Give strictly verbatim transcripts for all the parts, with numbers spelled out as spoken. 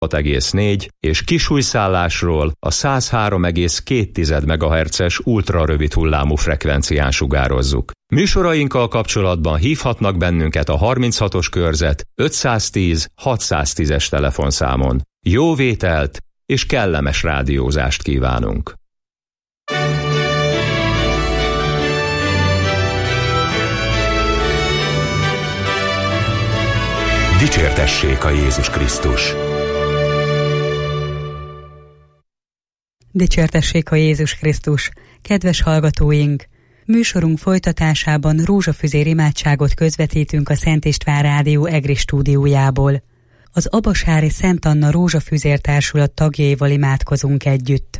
hat egész négy és kisújszállásról a száz három egész két megahertzes ultrarövid hullámú frekvencián sugározzuk. Műsorainkkal kapcsolatban hívhatnak bennünket a harminchatos körzet ötszáztíz hatszáztízes telefonszámon. Jó vételt és kellemes rádiózást kívánunk! Dicsértessék a Jézus Krisztus! Dicsértessék a Jézus Krisztus! Kedves hallgatóink! Műsorunk folytatásában rózsafüzér imádságot közvetítünk a Szent István Rádió Egri stúdiójából. Az Abasári Szent Anna Rózsafüzér Társulat tagjaival imádkozunk együtt.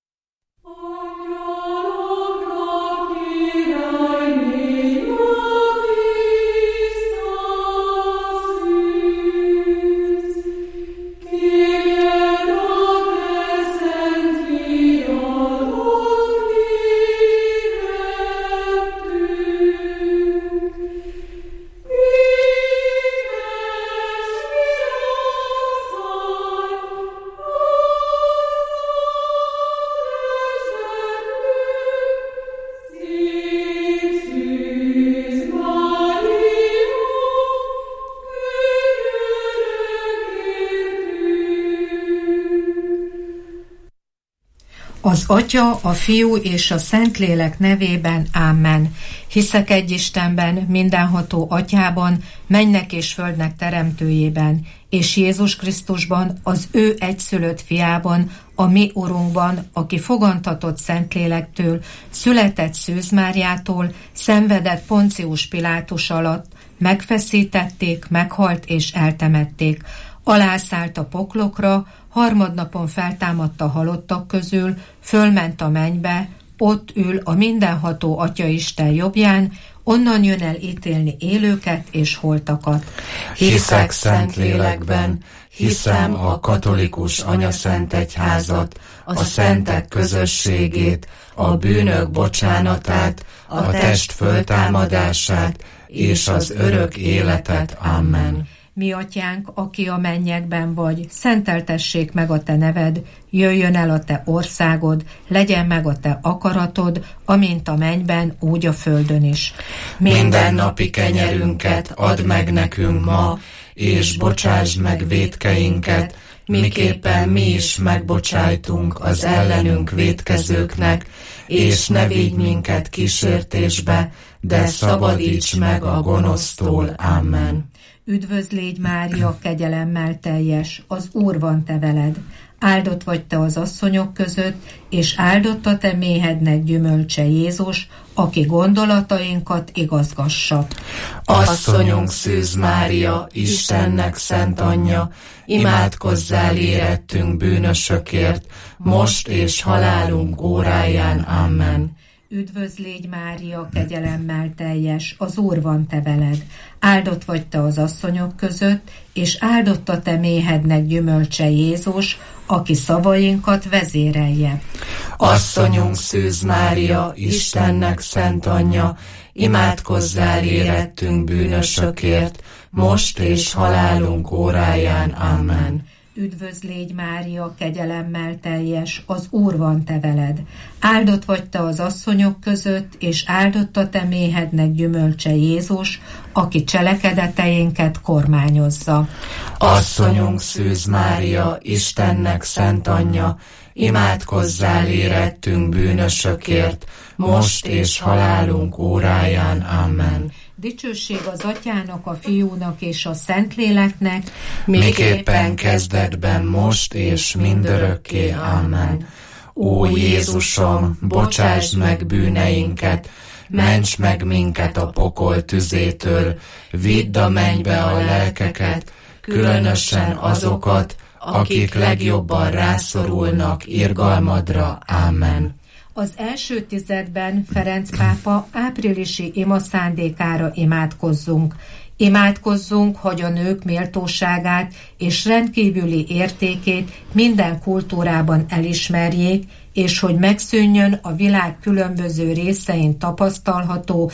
Az Atya, a Fiú és a Szentlélek nevében, Ámen. Hiszek egy Istenben, mindenható Atyában, mennek és földnek teremtőjében, és Jézus Krisztusban, az ő egyszülött fiában, a mi Urunkban, aki fogantatott Szentlélektől, született Szűz Máriától, szenvedett Poncius Pilátus alatt, megfeszítették, meghalt és eltemették, alászállt a poklokra, harmadnapon feltámadt a halottak közül, fölment a mennybe, ott ül a mindenható Atyaisten jobbján, onnan jön el ítélni élőket és holtakat. Hiszek Szentlélekben, hiszem a katolikus anyaszent egyházat, a szentek közösségét, a bűnök bocsánatát, a test föltámadását és az örök életet. Amen. Mi Atyánk, aki a mennyekben vagy, szenteltessék meg a te neved, jöjjön el a te országod, legyen meg a te akaratod, amint a mennyben, úgy a földön is. Minden napi kenyerünket add meg nekünk ma, és bocsásd meg vétkeinket, miképpen mi is megbocsájtunk az ellenünk vétkezőknek, és ne vigy minket kísértésbe, de szabadíts meg a gonosztól. Amen. Üdvözl légy, Mária, kegyelemmel teljes, az Úr van te veled. Áldott vagy te az asszonyok között, és áldott a te méhednek gyümölcse Jézus, aki gondolatainkat igazgassa. Asszonyunk Szűz Mária, Istennek szent anyja, imádkozzál érettünk bűnösökért, most és halálunk óráján. Amen. Üdvözl légy, Mária, kegyelemmel teljes, az Úr van te veled. Áldott vagy te az asszonyok között, és áldott a te méhednek gyümölcse Jézus, aki szavainkat vezérelje. Asszonyunk Szűz Mária, Istennek szent anyja, imádkozzál érettünk bűnösökért, most és halálunk óráján. Amen. Üdvözl légy, Mária, kegyelemmel teljes, az Úr van te veled. Áldott vagy te az asszonyok között, és áldott a te méhednek gyümölcse Jézus, aki cselekedeteinket kormányozza. Asszonyunk Szűz Mária, Istennek szent anyja, imádkozzál érettünk bűnösökért, most és halálunk óráján. Amen. Dicsőség az Atyának, a Fiúnak és a Szentléleknek, miképpen kezdetben, most és mindörökké. Amen. Ó Jézusom, bocsásd meg bűneinket, ments meg minket a pokol tüzétől, vidd a mennybe a lelkeket, különösen azokat, akik legjobban rászorulnak irgalmadra. Amen. Az első tizedben Ferenc pápa áprilisi ima szándékára imádkozzunk. Imádkozzunk, hogy a nők méltóságát és rendkívüli értékét minden kultúrában elismerjék, és hogy megszűnjön a világ különböző részein tapasztalható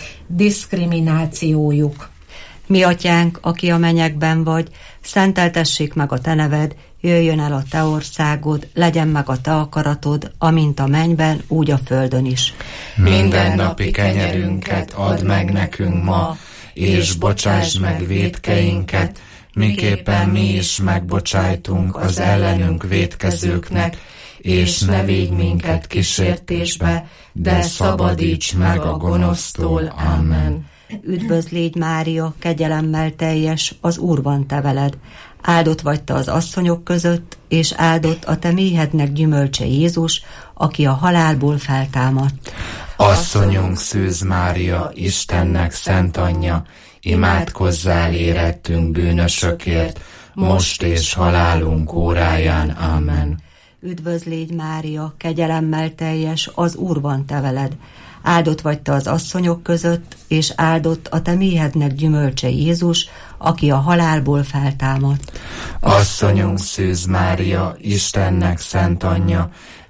diszkriminációjuk. Mi Atyánk, aki a mennyekben vagy, szenteltessék meg a te neved, jöjjön el a te országod, legyen meg a te akaratod, amint a mennyben, úgy a földön is. Mindennapi kenyerünket add meg nekünk ma, és bocsásd meg vétkeinket, miképpen mi is megbocsájtunk az ellenünk vétkezőknek, és ne védj minket kísértésbe, de szabadíts meg a gonosztól. Amen. Üdvözl légy, Mária, kegyelemmel teljes, az Úr van te veled. Áldott vagy te az asszonyok között, és áldott a te méhednek gyümölcse Jézus, aki a halálból feltámadt. Asszonyunk Szűz Mária, Istennek szent anyja, imádkozzál érettünk bűnösökért, most és halálunk óráján. Amen. Üdvözl légy, Mária, kegyelemmel teljes, az Úr van te veled. Áldott vagy te az asszonyok között, és áldott a te méhednek gyümölcse Jézus, aki a halálból feltámadt. Asszonyunk Szűz Mária, Istennek szent anyja,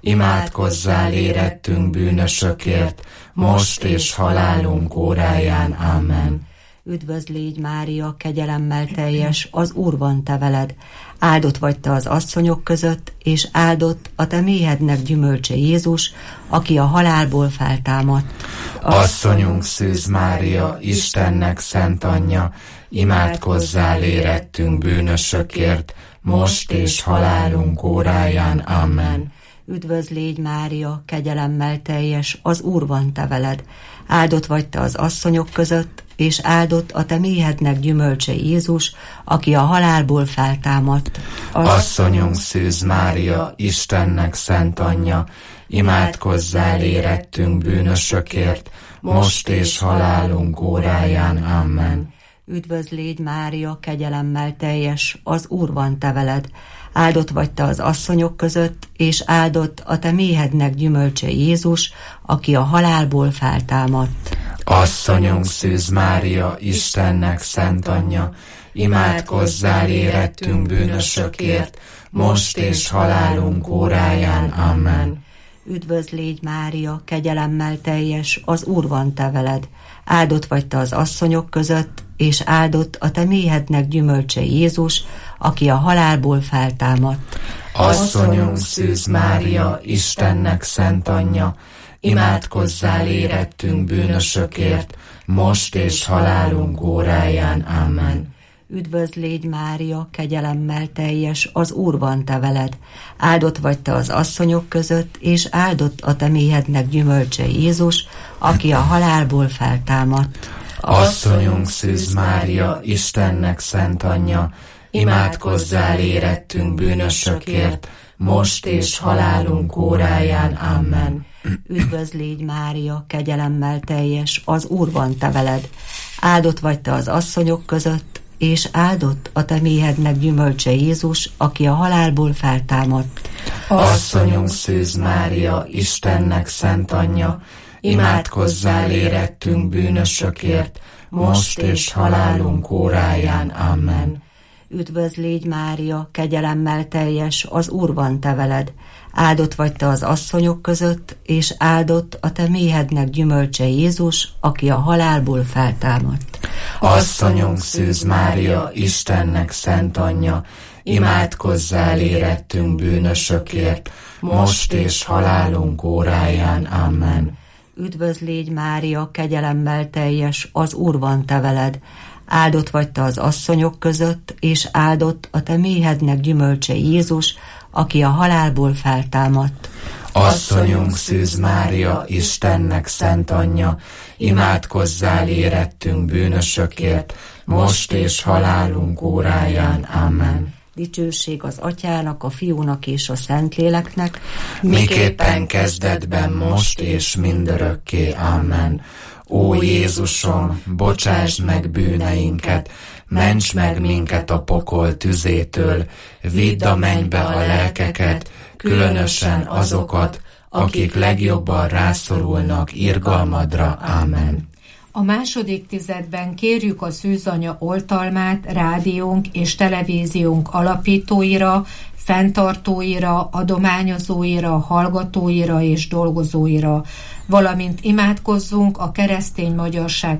imádkozzál érettünk bűnösökért, most és halálunk óráján. Amen. Üdvözl légy, Mária, kegyelemmel teljes, az Úr van te veled. Áldott vagy te az asszonyok között, és áldott a te méhednek gyümölcse Jézus, aki a halálból feltámadt. Asszonyunk Szűz Mária, Istennek szent anyja, imádkozzál érettünk bűnösökért, most és halálunk óráján. Amen. Üdvözl légy, Mária, kegyelemmel teljes, az Úr van te veled. Áldott vagy te az asszonyok között, és áldott a te méhednek gyümölcse Jézus, aki a halálból feltámadt. Asszonyunk Szűz Mária, Istennek szent anyja, imádkozzál érettünk bűnösökért, most és halálunk óráján. Amen. Üdvözl légy, Mária, kegyelemmel teljes, az Úr van te veled. Áldott vagy te az asszonyok között, és áldott a te méhednek gyümölcse Jézus, aki a halálból feltámadt. Asszonyunk Szűz Mária, Istennek szent anyja, imádkozzál érettünk bűnösökért, most és halálunk óráján. Amen. Üdvözl légy, Mária, kegyelemmel teljes, az Úr van te veled. Áldott vagy te az asszonyok között, és áldott a te méhednek gyümölcse Jézus, aki a halálból feltámadt. Asszonyunk Szűz Mária, Istennek szent anyja, imádkozzál érettünk bűnösökért, most és halálunk óráján. Amen. Üdvözl légy, Mária, kegyelemmel teljes, az Úr van te veled. Áldott vagy te az asszonyok között, és áldott a te méhednek gyümölcse Jézus, aki a halálból feltámadt. Asszonyunk Szűz Mária, Istennek szent anyja, imádkozzál érettünk bűnösökért, most és halálunk óráján. Amen. Üdvözl légy, Mária, kegyelemmel teljes, az Úr van te veled. Áldott vagy te az asszonyok között, és áldott a te méhednek gyümölcse Jézus, aki a halálból feltámadt. Asszonyunk Szűz Mária, Istennek szent anyja, imádkozzál érettünk bűnösökért, most és halálunk óráján. Amen. Üdvözl légy, Mária, kegyelemmel teljes, az Úr van te veled. Áldott vagy te az asszonyok között, és áldott a te méhednek gyümölcse Jézus, aki a halálból feltámadt. Asszonyunk Szűz Mária, Istennek szent anyja, imádkozzál érettünk bűnösökért, most és halálunk óráján. Amen. Üdvözl légy, Mária, kegyelemmel teljes, az Úr van te veled. Áldott vagy te az asszonyok között, és áldott a te méhednek gyümölcse Jézus, aki a halálból feltámadt. Asszonyunk Szűz Mária, Istennek szent anyja, imádkozzál érettünk bűnösökért, most és halálunk óráján. Amen. Dicsőség az Atyának, a Fiúnak és a Szentléleknek, miképpen kezdetben, most és mindörökké. Amen. Ó Jézusom, bocsásd meg bűneinket, ments meg minket a pokol tüzétől, vidd a mennybe a lelkeket, különösen azokat, akik legjobban rászorulnak irgalmadra. Amen. A második tizedben kérjük a Szűzanya oltalmát rádiónk és televíziónk alapítóira, fenntartóira, adományozóira, hallgatóira és dolgozóira, valamint imádkozzunk a keresztény magyarság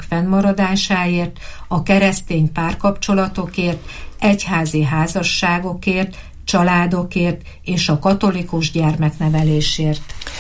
fennmaradásáért, a keresztény párkapcsolatokért, egyházi házasságokért, családokért és a katolikus gyermeknevelésért.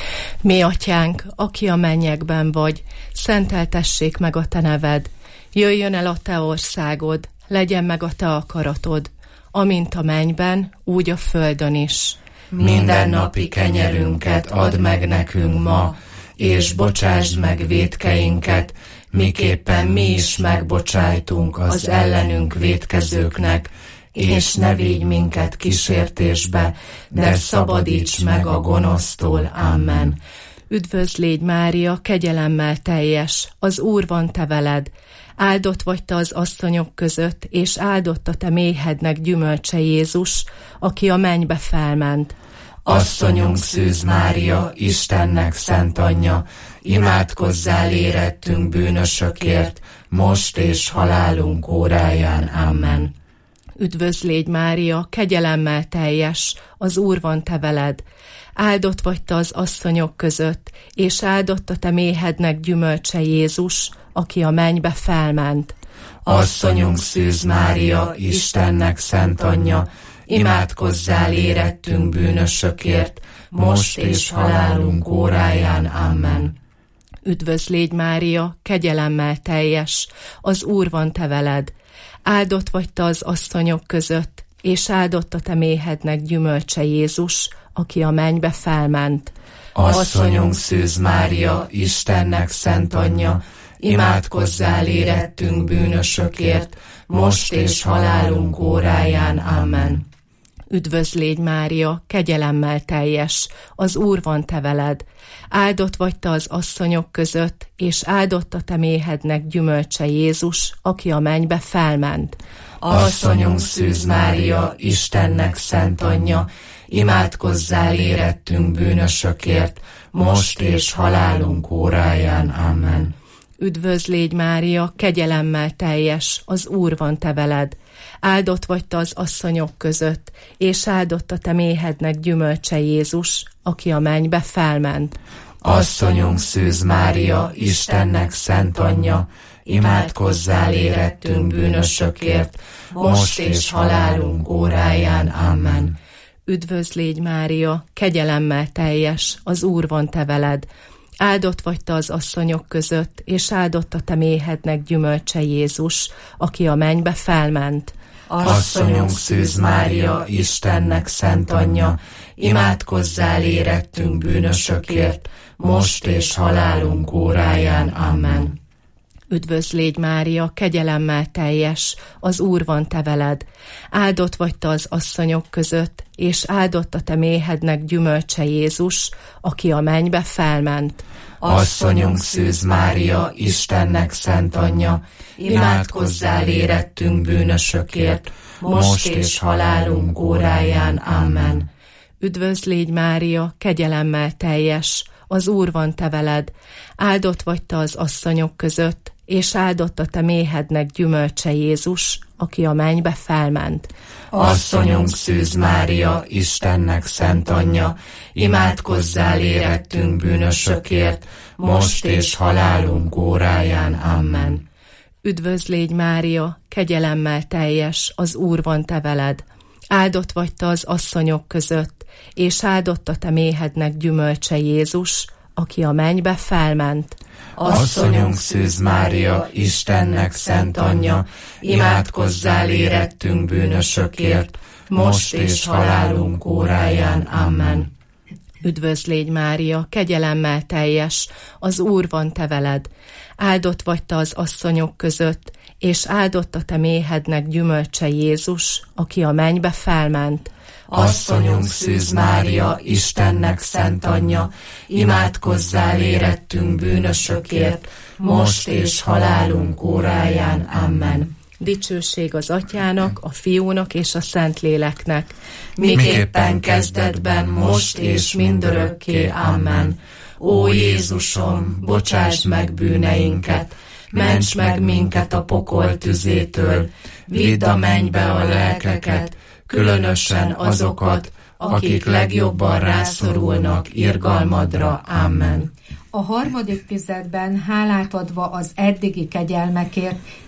Mi atyánk, aki a mennyekben vagy, szenteltessék meg a te neved, jöjjön el a te országod, legyen meg a te akaratod, amint a mennyben, úgy a földön is. Mindennapi kenyerünket add meg nekünk ma, és bocsásd meg vétkeinket, miképpen mi is megbocsájtunk az ellenünk vétkezőknek, és ne vigy minket kísértésbe, de szabadíts meg a gonosztól. Amen. Üdvözl légy Mária, kegyelemmel teljes, az Úr van te veled, áldott vagy te az asszonyok között, és áldott a te méhednek gyümölcse Jézus, aki a mennybe felment. Asszonyunk Szűz Mária, Istennek szent anyja, imádkozzál érettünk bűnösökért, most és halálunk óráján. Amen. Üdvözl légy Mária, kegyelemmel teljes, az Úr van te veled, áldott vagy te az asszonyok között, és áldott a te méhednek gyümölcse Jézus, aki a mennybe felment. Asszonyunk Szűz Mária, Istennek szent anyja, imádkozzál érettünk bűnösökért, most és halálunk óráján. Amen. Üdvözl légy Mária, kegyelemmel teljes, az Úr van te veled, áldott vagy te az asszonyok között, és áldott a te méhednek gyümölcse Jézus, aki a mennybe felment. Asszonyunk Szűz Mária, Istennek szent anyja, imádkozzál érettünk bűnösökért, most és halálunk óráján. Amen. Üdvözl légy Mária, kegyelemmel teljes, az Úr van te veled, áldott vagy te az asszonyok között, és áldott a te méhednek gyümölcse Jézus, aki a mennybe felment. Asszonyunk Szűz Mária, Istennek szent anyja, imádkozzál érettünk bűnösökért, most és halálunk óráján. Amen. Üdvözl légy Mária, kegyelemmel teljes, az Úr van te veled, áldott vagy te az asszonyok között, és áldott a te méhednek gyümölcse Jézus, aki a mennybe felment. Asszonyunk Szűz Mária, Istennek szent anyja, imádkozzál érettünk bűnösökért, most és halálunk óráján. Amen. Üdvözl légy Mária, kegyelemmel teljes, az Úr van te veled, áldott vagy te az asszonyok között, és áldott a te méhednek gyümölcse Jézus, aki a mennybe felment. Asszonyunk Szűz Mária, Istennek szent anyja, imádkozzál érettünk bűnösökért, most és halálunk óráján. Amen. Üdvözl légy Mária, kegyelemmel teljes, az Úr van te veled, áldott vagy te az asszonyok között, és áldott a te méhednek gyümölcse Jézus, aki a mennybe felment. Asszonyunk Szűz Mária, Istennek szent anyja, imádkozzál érettünk bűnösökért, most és halálunk óráján. Amen. Üdvözl légy Mária, kegyelemmel teljes, az Úr van te veled, áldott vagy te az asszonyok között, és áldott a te méhednek gyümölcse Jézus, aki a mennybe felment. Asszonyunk Szűz Mária, Istennek szent anyja, imádkozzál érettünk bűnösökért, most és halálunk óráján. Amen. Üdvözl légy Mária, kegyelemmel teljes, az Úr van te veled, áldott vagy te az asszonyok között, és áldott a te méhednek gyümölcse Jézus, aki a mennybe felment. Asszonyunk Szűz Mária, Istennek szent anyja, imádkozzál érettünk bűnösökért, most és halálunk óráján. Amen. Üdvözl légy Mária, kegyelemmel teljes, az Úr van te veled, áldott vagy te az asszonyok között, és áldott a te méhednek gyümölcse Jézus, aki a mennybe felment. Asszonyunk Szűz Mária, Istennek szent anyja, imádkozzál érettünk bűnösökért, most és halálunk óráján. Amen. Dicsőség az Atyának, a Fiúnak és a Szentléleknek, miképpen kezdetben, most és mindörökké. Amen. Ó Jézusom, bocsáss meg bűneinket, ments meg minket a pokol tüzétől, vidd a mennybe a lelkeket, különösen azokat, akik legjobban rászorulnak irgalmadra. Amen. A harmadik tüzetben hálát adva az eddigi kegyelmekért,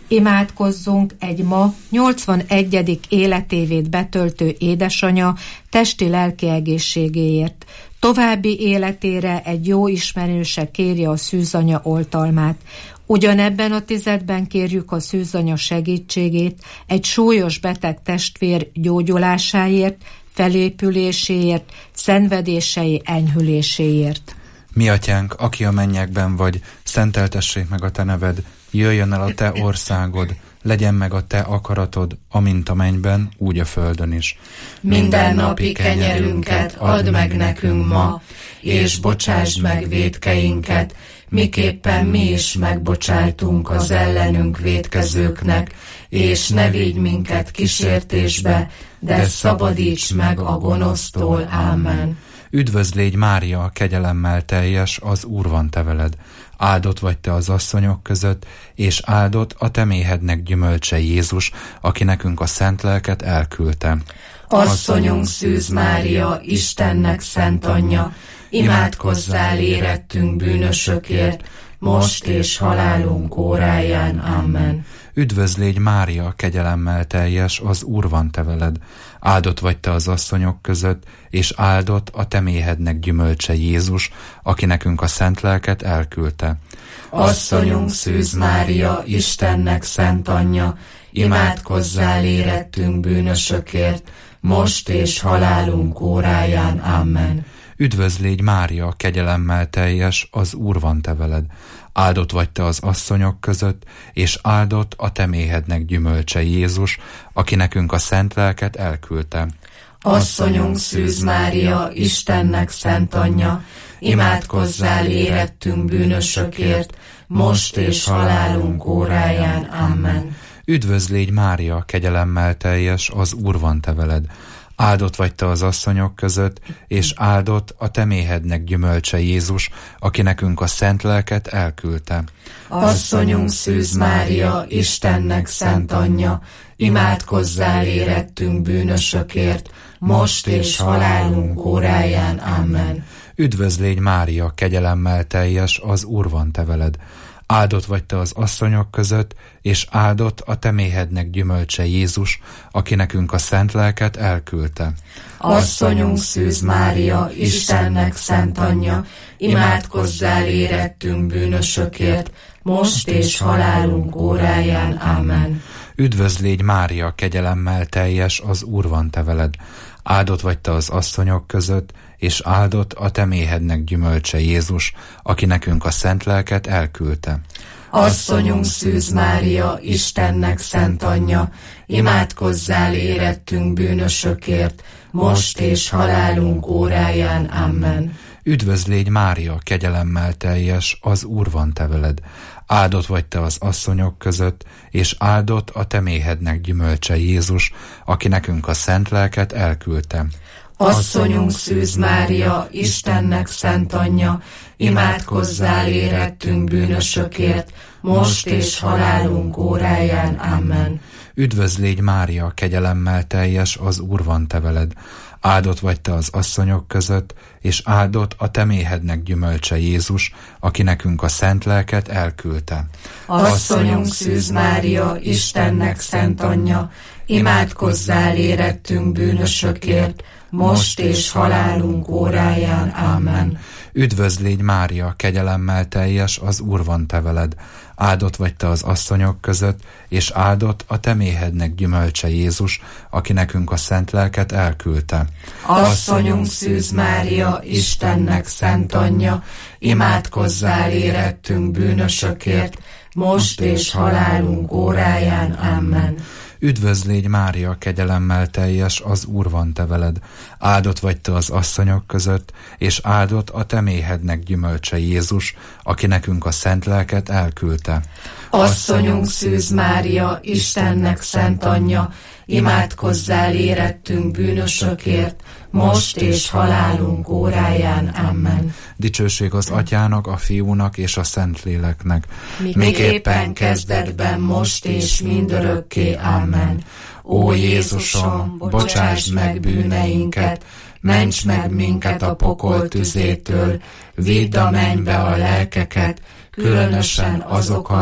Imádkozzunk egy ma nyolcvanegyedik életévét betöltő édesanya testi-lelki egészségéért. További életére egy jó ismerőse kérje a szűzanya oltalmát. Ugyanebben a tizedben kérjük a szűzanya segítségét egy súlyos beteg testvér gyógyulásáért, felépüléséért, szenvedései enyhüléséért. Mi atyánk, aki a mennyekben vagy, szenteltessék meg a te neved, jöjjön el a te országod, legyen meg a te akaratod, amint a mennyben, úgy a földön is. Minden napi kenyerünket add meg nekünk ma, és bocsásd meg vétkeinket, miképpen mi is megbocsájtunk az ellenünk vétkezőknek, és ne vigy minket kísértésbe, de szabadíts meg a gonosztól. Ámen. Üdvözl légy Mária, kegyelemmel teljes, az Úr van te veled. Áldott vagy te az asszonyok között, és áldott a te méhednek gyümölcse Jézus, aki nekünk a szent lelket elküldte. Asszonyunk Szűz Mária, Istennek szent anyja, imádkozzál érettünk bűnösökért, most és halálunk óráján. Amen. Üdvözl légy Mária, kegyelemmel teljes, az Úr van te veled. Áldott vagy te az asszonyok között, és áldott a te méhednek gyümölcse Jézus, aki nekünk a szent lelket elküldte. Asszonyunk Szűz Mária, Istennek szent anyja, imádkozzál érettünk bűnösökért, most és halálunk óráján. Amen. Üdvözl légy Mária, kegyelemmel teljes, az Úr van te veled. Áldott vagy te az asszonyok között, és áldott a te méhednek gyümölcse Jézus, aki nekünk a szent lelket elküldte. Asszonyunk Szűz Mária, Istennek szent anyja, imádkozzál érettünk bűnösökért, most és halálunk óráján. Amen. Üdvözl légy Mária, kegyelemmel teljes, az Úr van te veled. Áldott vagy te az asszonyok között, és áldott a te méhednek gyümölcse Jézus, aki nekünk a szent lelket elküldte. Asszonyunk Szűz Mária, Istennek szent anyja, imádkozzál érettünk bűnösökért, most és halálunk óráján. Amen. Üdvözl légy Mária, kegyelemmel teljes, az Úr van te veled. Áldott vagy te az asszonyok között, és áldott a te méhednek gyümölcse Jézus, aki nekünk a szent lelket elküldte. Asszonyunk Szűz Mária, Istennek szent anyja, imádkozzál érettünk bűnösökért, most és halálunk óráján. Amen. Üdvözl légy Mária, kegyelemmel teljes, az Úr van te veled. Áldott vagy te az asszonyok között, és áldott a te méhednek gyümölcse Jézus, aki nekünk a szent lelket elküldte. Asszonyunk Szűz Mária, Istennek szent anyja, imádkozzál érettünk bűnösökért, most és halálunk óráján. Amen. Üdvözl légy Mária, kegyelemmel teljes, az Úr van te veled. Áldott vagy te az asszonyok között, és áldott a te méhednek gyümölcse Jézus, aki nekünk a szent lelket elküldte. Asszonyunk Szűz Mária, Istennek szent anyja, imádkozzál érettünk bűnösökért, most és halálunk óráján. Amen. Üdvözl légy Mária, kegyelemmel teljes, az Úr van te veled. Áldott vagy te az asszonyok között, és áldott a te méhednek gyümölcse Jézus, aki nekünk a szent lelket elküldte. Asszonyunk Szűz Mária, Istennek szent anyja, imádkozzál érettünk bűnösökért, most és halálunk óráján. Amen. Üdvözl légy Mária, kegyelemmel teljes, az Úr van te veled. Áldott vagy te az asszonyok között, és áldott a te méhednek gyümölcse Jézus, aki nekünk a szent lelket elküldte. Asszonyunk Szűz Mária, Istennek szent anyja, imádkozzál érettünk bűnösökért, most és halálunk óráján. Amen. Üdvözl légy Mária, kegyelemmel teljes, az Úr van te veled. Áldott vagy te az asszonyok között, és áldott a te méhednek gyümölcse Jézus, aki nekünk a szent lelket elküldte. Asszonyunk Szűz Mária, Istennek szent anyja, imádkozzál érettünk bűnösökért, most és halálunk óráján. Amen. Dicsőség az Atyának, a Fiúnak és a Szentléleknek, miképpen kezdetben, most és mindörökké. Amen. Ó Jézusom, bocsásd meg bűneinket, ments meg minket a pokol tüzétől, vidd a mennybe a lelkeket, különösen azokat,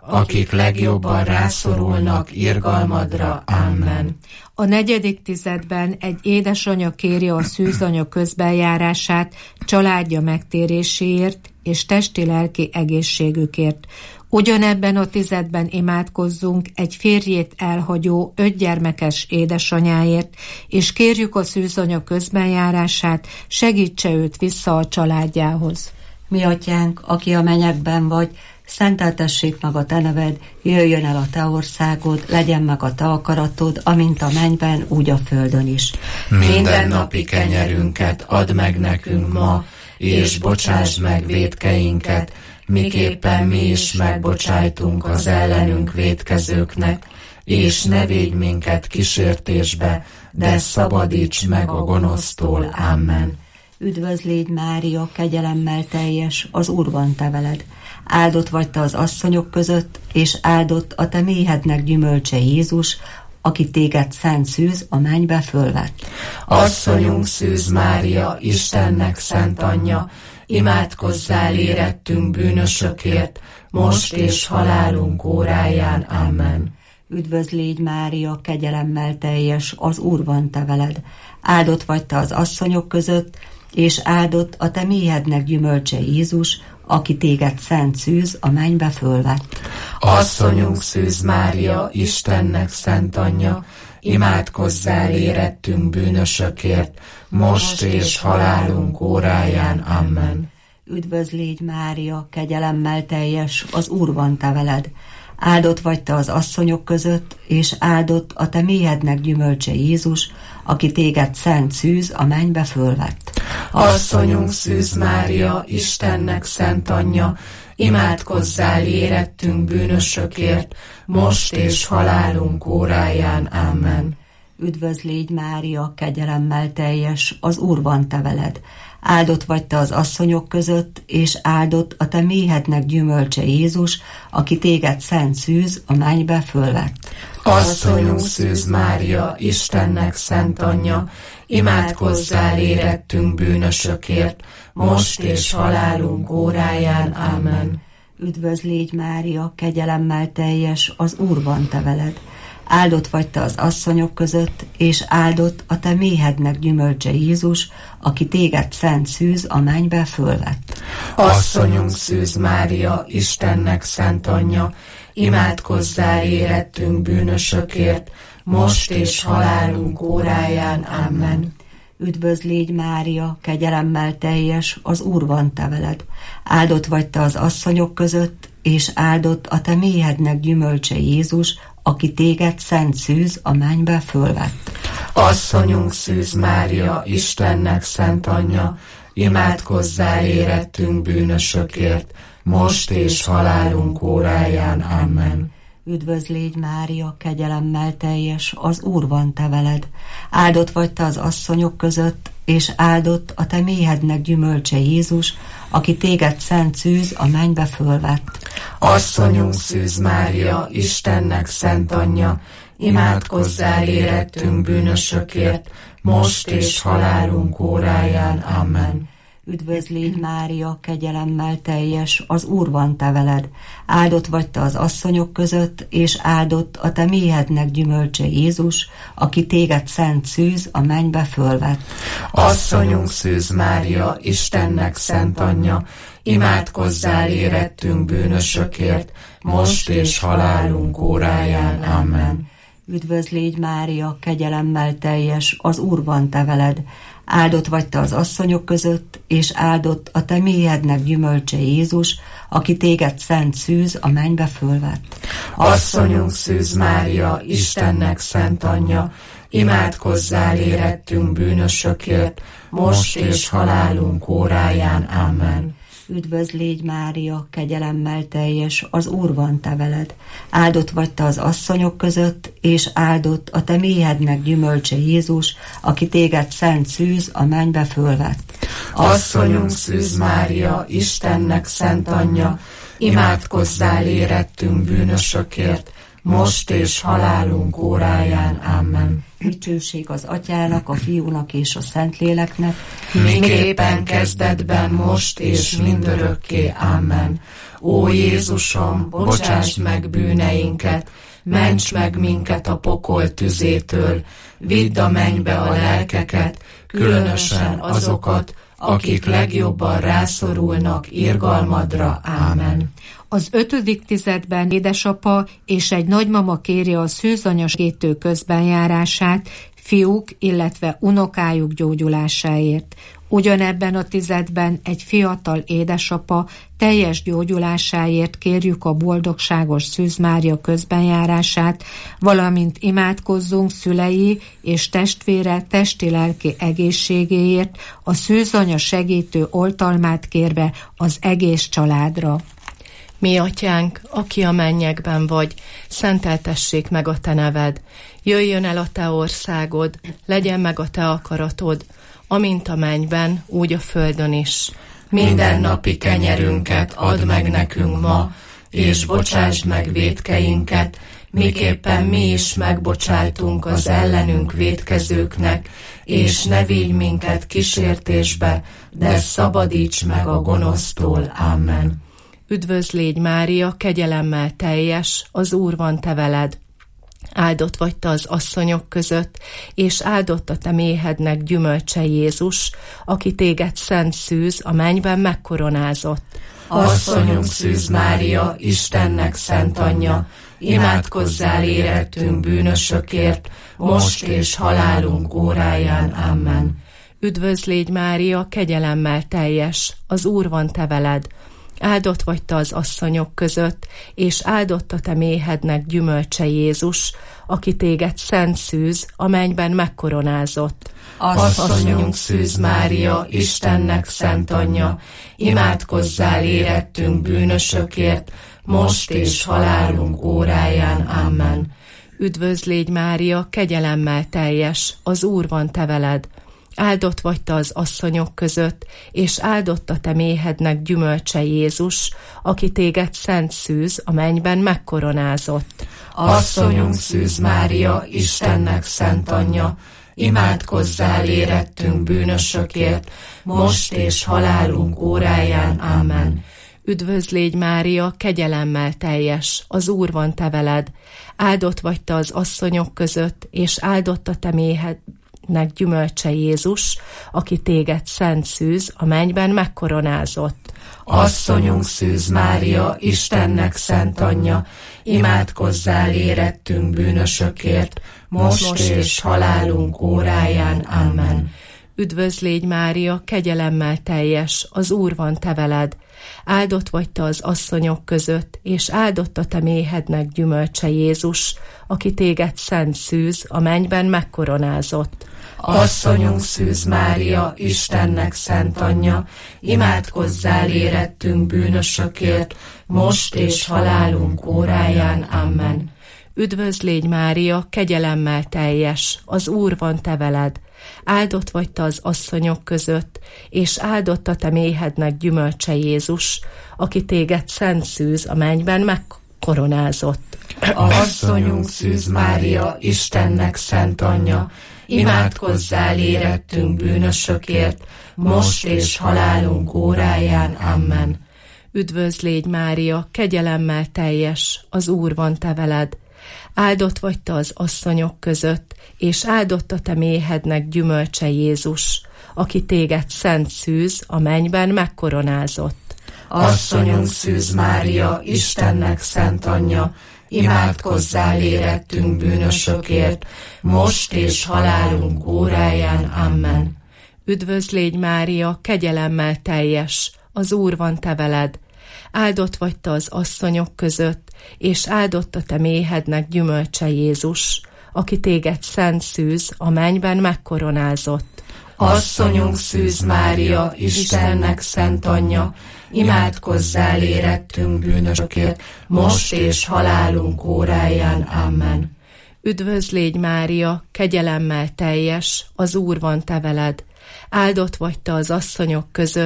akik legjobban rászorulnak irgalmadra. Amen. A negyedik tizedben egy édesanya kéri a szűzanya közbenjárását családja megtéréséért és testi-lelki egészségükért. Ugyanebben a tizedben imádkozzunk egy férjét elhagyó öt gyermekes édesanyáért, és kérjük a szűzanya közbenjárását, segítse őt vissza a családjához. Mi atyánk, aki a mennyekben vagy, szenteltessék meg a te neved, jöjjön el a te országod, legyen meg a te akaratod, amint a mennyben, úgy a földön is. Minden napi kenyerünket add meg nekünk ma, és bocsásd meg vétkeinket, miképpen mi is megbocsájtunk az ellenünk vétkezőknek, és ne védj minket kísértésbe, de szabadíts meg a gonosztól. Amen. Üdvözlégy Mária, kegyelemmel teljes, az Úr van te veled. Áldott vagy te az asszonyok között, és áldott a te méhednek gyümölcse Jézus, aki téged szent szűz a mennybe fölvett. Asszonyunk Szűz Mária, Istennek szent anyja, imádkozzál érettünk bűnösökért, most és halálunk óráján. Amen. Üdvözlégy Mária, kegyelemmel teljes, az Úr van te veled. Áldott vagy te az asszonyok között, és áldott a te méhednek gyümölcse Jézus, aki téged szent szűz a mennybe fölvett. Asszonyunk Szűz Mária, Istennek szent anyja, imádkozzál érettünk bűnösökért, most és halálunk óráján. Amen. Üdvözlégy Mária, kegyelemmel teljes, az Úr van te veled. Áldott vagy te az asszonyok között, és áldott a te méhednek gyümölcse Jézus, aki téged szent szűz a mennybe fölvett. Asszonyunk Szűz Mária, Istennek szent anyja, imádkozzál érettünk bűnösökért, most és halálunk óráján. Amen. Üdvözlégy Mária, kegyelemmel teljes, az Úr van te veled. Áldott vagy te az asszonyok között, és áldott a te méhednek gyümölcse Jézus, aki téged szent szűz a mennybe fölvett. Asszonyunk Szűz Mária, Istennek szent anyja, imádkozzál érettünk bűnösökért, most és halálunk óráján. Amen. Üdvözlégy Mária, kegyelemmel teljes, az Úr van te veled. Áldott vagy te az asszonyok között, és áldott a te méhednek gyümölcse Jézus, aki téged szent szűz a mennybe fölvett. Asszonyunk Szűz Mária, Istennek szent anyja, imádkozzál érettünk bűnösökért, most és halálunk óráján. Amen. Üdvözlégy Mária, kegyelemmel teljes, az Úr van te veled. Áldott vagy te az asszonyok között, és áldott a te méhednek gyümölcse Jézus, aki téged szent szűz a mennybe fölvett. Asszonyunk Szűz Mária, Istennek szent anyja, imádkozzál érettünk bűnösökért, most és halálunk óráján. Amen. Üdvözlégy Mária, kegyelemmel teljes, az Úr van te veled. Áldott vagy te az asszonyok között, és áldott a te méhednek gyümölcse Jézus, aki téged szent szűz a mennybe fölvett. Asszonyunk Szűz Mária, Istennek szent anyja, imádkozzál érettünk bűnösökért, most és halálunk óráján. Amen. Üdvözlégy Mária, kegyelemmel teljes, az Úr van te veled. Áldott vagy te az asszonyok között, és áldott a te méhednek gyümölcse Jézus, aki téged szent szűz a mennybe fölvett. Asszonyunk Szűz Mária, Istennek szent anyja, imádkozzál érettünk bűnösökért, most és halálunk óráján. Amen. Üdvözlégy Mária, kegyelemmel teljes, az Úr van te veled. Áldott vagy te az asszonyok között, és áldott a te méhednek gyümölcse Jézus, aki téged szent szűz a mennybe fölvett. Asszonyunk Szűz Mária, Istennek szent anyja, imádkozzál érettünk bűnösökért, most és halálunk óráján. Amen. Üdvözlégy Mária, kegyelemmel teljes, az Úr van te veled. Áldott vagy te az asszonyok között, és áldott a te méhednek gyümölcse Jézus, aki téged szent szűz a mennybe fölvett. Asszonyunk Szűz Mária, Istennek szent anyja, imádkozzál érettünk bűnösökért, most és halálunk óráján. Amen. Dicsőség az Atyának, a Fiúnak és a Szentléleknek, miképpen kezdetben, most és mindörökké. Amen. Ó Jézusom, bocsásd meg bűneinket, ments meg minket a pokol tüzétől, vidd a mennybe a lelkeket, különösen azokat, akik legjobban rászorulnak irgalmadra. Amen. Az ötödik tizedben édesapa és egy nagymama kéri a szűzanya segítő közbenjárását fiúk, illetve unokájuk gyógyulásáért. Ugyanebben a tizedben egy fiatal édesapa teljes gyógyulásáért kérjük a boldogságos Szűz Mária közbenjárását, valamint imádkozzunk szülei és testvére testi-lelki egészségéért, a szűzanya segítő oltalmát kérve az egész családra. Mi atyánk, aki a mennyekben vagy, szenteltessék meg a te neved. Jöjjön el a te országod, legyen meg a te akaratod, amint a mennyben, úgy a földön is. Minden napi kenyerünket add meg nekünk ma, és bocsásd meg vétkeinket, miképpen mi is megbocsájtunk az ellenünk vétkezőknek, és ne vigy minket kísértésbe, de szabadíts meg a gonosztól. Amen. Üdvözlégy Mária, kegyelemmel teljes, az Úr van te veled. Áldott vagy te az asszonyok között, és áldott a te méhednek gyümölcse Jézus, aki téged szent szűz, a mennyben megkoronázott. Asszonyunk Szűz Mária, Istennek szent anyja, imádkozzál érettünk bűnösökért, most és halálunk óráján. Amen. Üdvözlégy Mária, kegyelemmel teljes, az Úr van te veled. Áldott vagy te az asszonyok között, és áldott a te méhednek gyümölcse Jézus, aki téged szent szűz, a mennyben megkoronázott. Asszonyunk Szűz Mária, Istennek szent anyja, imádkozzál érettünk bűnösökért, most és halálunk óráján. Amen. Üdvözlégy Mária, kegyelemmel teljes, az Úr van te veled. Áldott vagy te az asszonyok között, és áldott a te méhednek gyümölcse Jézus, aki téged szent szűz, a mennyben megkoronázott. Asszonyunk Szűz Mária, Istennek szent anyja, imádkozzál érettünk bűnösökért, most és halálunk óráján. Amen. Üdvözlégy Mária, kegyelemmel teljes, az Úr van te veled. Áldott vagy te az asszonyok között, és áldott a te méhed nek gyümölcse Jézus, aki téged szent szűz, a mennyben megkoronázott. Asszonyunk Szűz Mária, Istennek szent anyja, imádkozzál érettünk bűnösökért, most és halálunk óráján. Amen. Üdvözlégy Mária, kegyelemmel teljes, az Úr van te veled. Áldott vagy te az asszonyok között, és áldott a te méhednek gyümölcse Jézus, aki téged szent szűz, a mennyben megkoronázott. Asszonyunk Szűz Mária, Istennek szent anyja, imádkozzál érettünk bűnösökért, most és halálunk óráján. Amen. Üdvözlégy Mária, kegyelemmel teljes, az Úr van te veled. Áldott vagy te az asszonyok között, és áldott a te méhednek gyümölcse Jézus, aki téged szent szűz, a mennyben megkoronázott. Asszonyunk Szűz Mária, Istennek szent anyja, imádkozzál érettünk bűnösökért, most és halálunk óráján. Amen. Üdvözlégy Mária, kegyelemmel teljes, az Úr van te veled. Áldott vagy te az asszonyok között, és áldott a te méhednek gyümölcse Jézus, aki téged szent szűz, a mennyben megkoronázott. Asszonyunk Szűz Mária, Istennek szent anyja, imádkozzál érettünk bűnösökért, most és halálunk óráján. Amen. Üdvözlégy Mária, kegyelemmel teljes, az Úr van te veled. Áldott vagy te az asszonyok között, és áldott a te méhednek gyümölcse Jézus, aki téged szent szűz, a mennyben megkoronázott. Asszonyunk Szűz Mária, Istennek szent anyja, imádkozzál érettünk bűnösökért, most és halálunk óráján. Amen. Üdvözlégy Mária, kegyelemmel teljes, az Úr van te veled. Áldott vagy te az asszonyok között,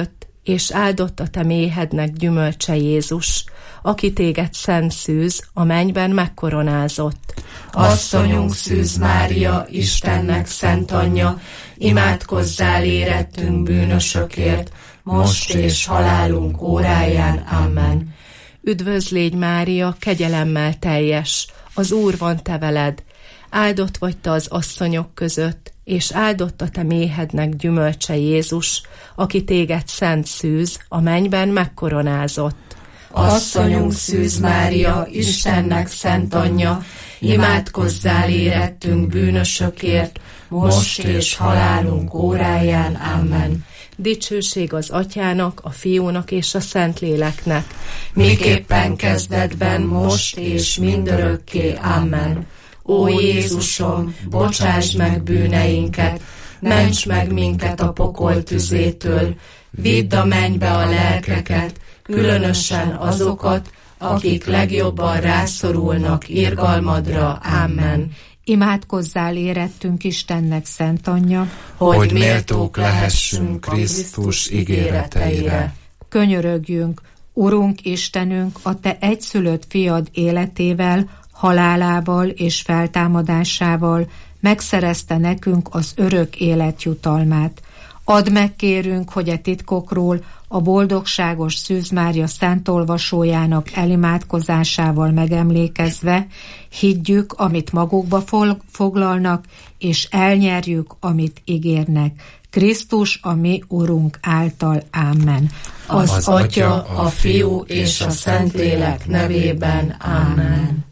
és áldott a te méhednek gyümölcse Jézus, aki téged szent szűz, a mennyben megkoronázott. Asszonyunk Szűz Mária, Istennek szent anyja, imádkozzál érettünk bűnösökért, most és halálunk óráján. Amen. Üdvözl légy Mária, kegyelemmel teljes, az Úr van te veled, áldott vagy te az asszonyok között, és áldott a te méhednek gyümölcse Jézus, aki téged szent szűz, a mennyben megkoronázott. Asszonyunk Szűz Mária, Istennek szent anyja, imádkozzál érettünk bűnösökért, most és halálunk óráján. Amen. Dicsőség az Atyának, a Fiúnak és a Szentléleknek, miképpen kezdetben, most és mindörökké. Amen. Ó Jézusom, bocsáss meg bűneinket, ments meg minket a pokol tüzétől, vidd a mennybe a lelkeket, különösen azokat, akik legjobban rászorulnak irgalmadra. Amen. Imádkozzál érettünk Istennek szent anyja, hogy méltók lehessünk Krisztus ígéreteire. Könyörögjünk, Urunk Istenünk, a te egyszülött fiad életével, halálával és feltámadásával megszerezte nekünk az örök élet jutalmát. Add meg, kérünk, hogy a titkokról a boldogságos Szűz Mária szent olvasójának elimádkozásával megemlékezve higgyük, amit magukba foglalnak, és elnyerjük, amit ígérnek. Krisztus a mi Urunk által. Amen. Az, az Atya, a Fiú és a Szentlélek nevében. Amen.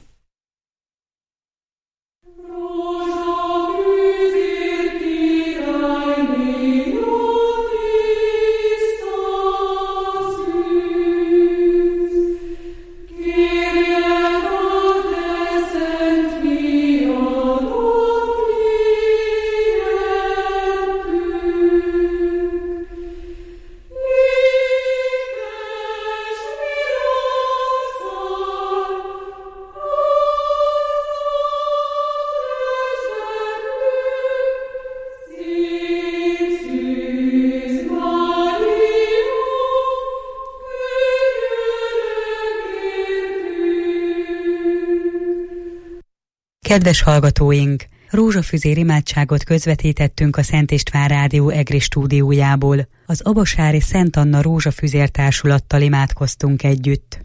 Kedves hallgatóink! Rózsafüzér imádságot közvetítettünk a Szent István Rádió EGRI stúdiójából. Az abasári Szent Anna Rózsafüzér társulattal imádkoztunk együtt.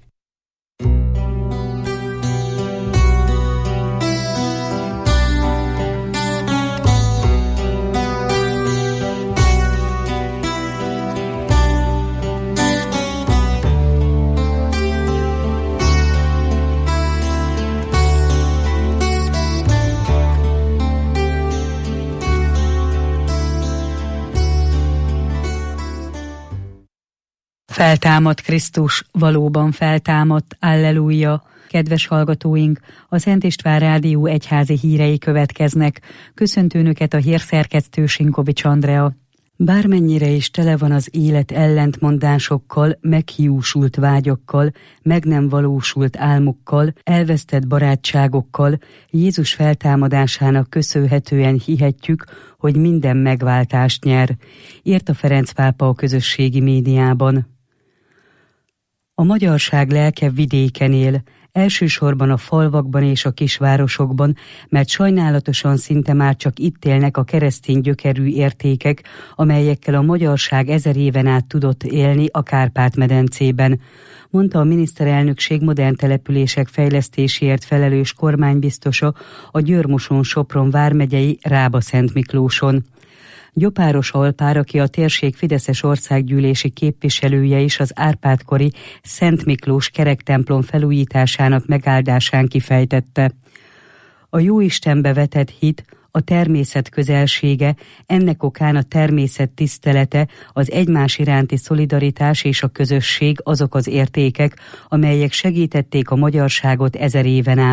Feltámadt Krisztus, valóban feltámadt, alleluja! Kedves hallgatóink, a Szent István Rádió egyházi hírei következnek. Köszöntő Önöket a hírszerkesztő Sinkovics Andrea. Bármennyire is tele van az élet ellentmondásokkal, meghiúsult vágyakkal, meg nem valósult álmokkal, elvesztett barátságokkal, Jézus feltámadásának köszönhetően hihetjük, hogy minden megváltást nyer, írta Ferenc pápa a közösségi médiában. A magyarság lelke vidéken él, elsősorban a falvakban és a kisvárosokban, mert sajnálatosan szinte már csak itt élnek a keresztény gyökerű értékek, amelyekkel a magyarság ezer éven át tudott élni a Kárpát-medencében, mondta a miniszterelnökség modern települések fejlesztéséért felelős kormánybiztosa a Győr-Moson-Sopron vármegyei Rába-Szent Miklóson. Gyopáros Alpár, aki a térség fideszes országgyűlési képviselője is, az Árpád-kori Szent Miklós kerektemplom felújításának megáldásán kifejtette. A Jóistenbe vetett hit, a természet közelsége, ennek okán a természet tisztelete, az egymás iránti szolidaritás és a közösség azok az értékek, amelyek segítették a magyarságot ezer éven át,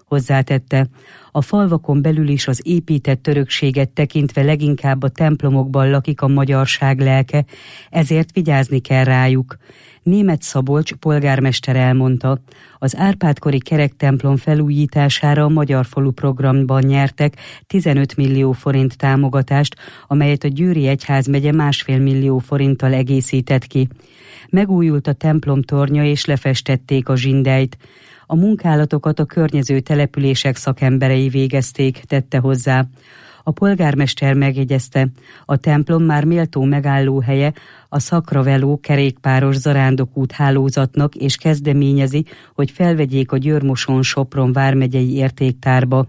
Hozzátette, a falvakon belül is az épített örökséget tekintve leginkább a templomokban lakik a magyarság lelke, ezért vigyázni kell rájuk. Németh Szabolcs polgármester elmondta, az Árpád-kori kerektemplom felújítására a Magyar Falu programban nyertek tizenöt millió forint támogatást, amelyet a Győri Egyházmegye másfél millió forinttal egészített ki. Megújult a templom tornya és lefestették a zsindelyt. A munkálatokat a környező települések szakemberei végezték, tette hozzá. A polgármester megjegyezte, a templom már méltó megállóhelye a Szakraveló kerékpáros zarándokút hálózatnak, és kezdeményezi, hogy felvegyék a Győr-Moson-Sopron vármegyei értéktárba.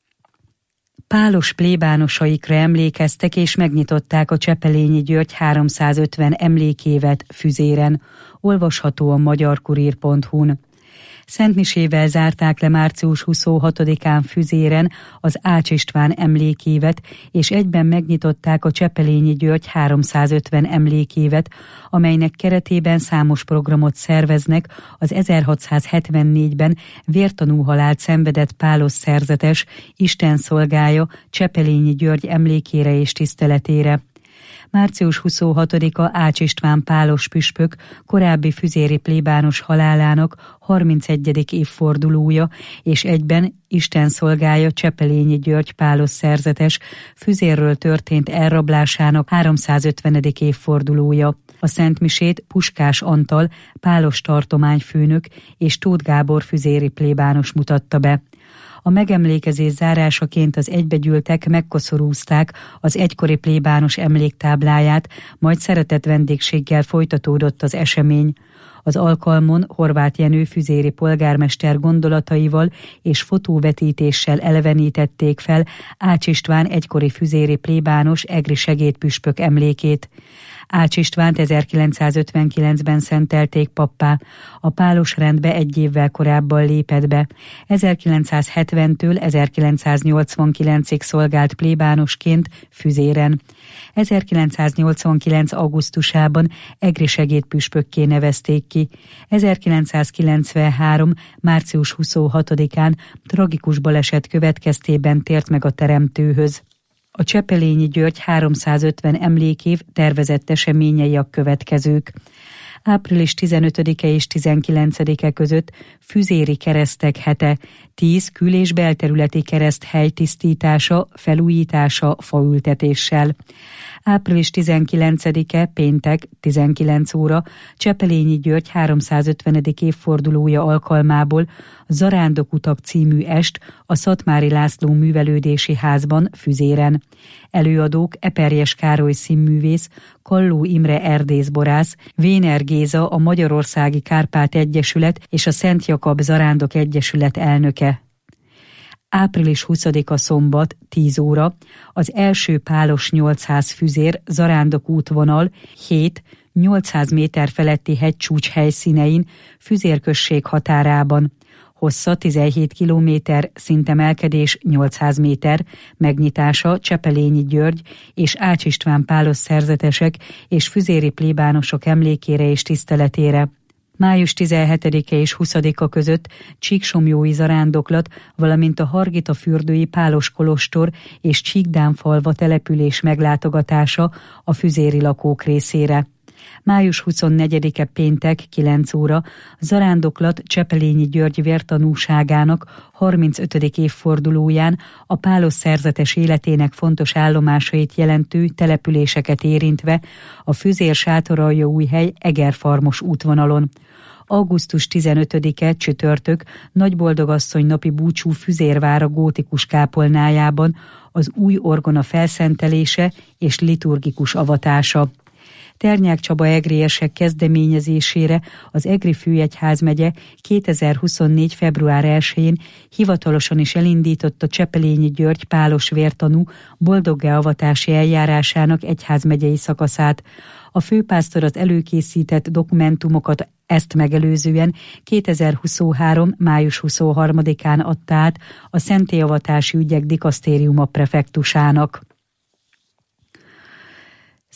Pálos plébánosaikra emlékeztek és megnyitották a Csepelényi György háromszázötven emlékévet Füzéren, olvasható a magyarkurír pont hu-n. Szentmisével zárták le március huszonhatodikán Füzéren az Ács István emlékévet, és egyben megnyitották a Csepelényi György háromszázötven emlékévet, amelynek keretében számos programot szerveznek az ezerhatszázhetvennégyben vértanú halált szenvedett pálos szerzetes Isten szolgája Csepelényi György emlékére és tiszteletére. március huszonhatodika Ács István pálos püspök korábbi füzéri plébános halálának harmincegyedik évfordulója, és egyben Isten szolgája Csepelényi György pálos szerzetes Füzérről történt elrablásának háromszázötvenedik évfordulója. A szentmisét Puskás Antal pálos tartományfőnök és Tóth Gábor füzéri plébános mutatta be. A megemlékezés zárásaként az egybegyűltek megkoszorúzták az egykori plébános emléktábláját, majd szeretett vendégséggel folytatódott az esemény. Az alkalmon Horváth Jenő füzéri polgármester gondolataival és fotóvetítéssel elevenítették fel Ács István egykori füzéri plébános egri segédpüspök emlékét. Ács Istvánt ezerkilencszázötvenkilencben szentelték pappá, a pálos rendbe egy évvel korábban lépett be. ezerkilencszázhetventől ezerkilencszáznyolcvankilencig szolgált plébánosként Füzéren. ezerkilencszáznyolcvankilenc. augusztusában egri segédpüspökké nevezték ki. ezerkilencszázkilencvenhárom. március huszonhatodikán tragikus baleset következtében tért meg a Teremtőhöz. A Csepelényi György háromszázötven emlékév tervezett eseményei a következők. április tizenötödike és tizenkilencedike között Füzéri keresztek hete, tíz kül- és belterületi kereszthely tisztítása, felújítása, faültetéssel. április tizenkilencedike péntek tizenkilenc óra Csepelényi György háromszázötvenedik évfordulója alkalmából Zarándokutak című est a Szatmári László Művelődési Házban Füzéren. Előadók Eperjes Károly színművész, Kalló Imre erdészborász, Véner Géza a Magyarországi Kárpát Egyesület és a Szent Jakab Zarándok Egyesület elnöke. április huszadika szombat tíz óra az első pálos nyolcszáz Füzér Zarándok útvonal hét nyolcszáz méter feletti hegycsúcs helyszínein Füzér község határában. Hossza tizenhét kilométer, szintemelkedés nyolcszáz méter, megnyitása Csepelényi György és Ács István pálos szerzetesek és füzéri plébánosok emlékére és tiszteletére. május tizenhetedike és huszadika között Csíksomjói zarándoklat, valamint a Hargita-fürdői pálos kolostor és Csíkdánfalva település meglátogatása a füzéri lakók részére. május huszonnegyedike péntek kilenc óra zarándoklat Csepelényi György vértanúságának harmincötödik évfordulóján a pálos szerzetes életének fontos állomásait jelentő településeket érintve a Füzér-Sátoraljaújhely Egerfarmos útvonalon. augusztus tizenötödike csütörtök Nagyboldogasszony napi búcsú Füzérvára gótikus kápolnájában az új orgona felszentelése és liturgikus avatása. Ternyák Csaba egriesek kezdeményezésére az Egri Főegyházmegye kétezer-huszonnégy. február elsején hivatalosan is elindította Csepelényi György pálos vértanú boldoggá avatási eljárásának egyházmegyei szakaszát. A főpásztor az előkészített dokumentumokat ezt megelőzően kétezer-huszonhárom. május huszonharmadikán adta át a szentélyavatási ügyek dikasztériuma prefektusának.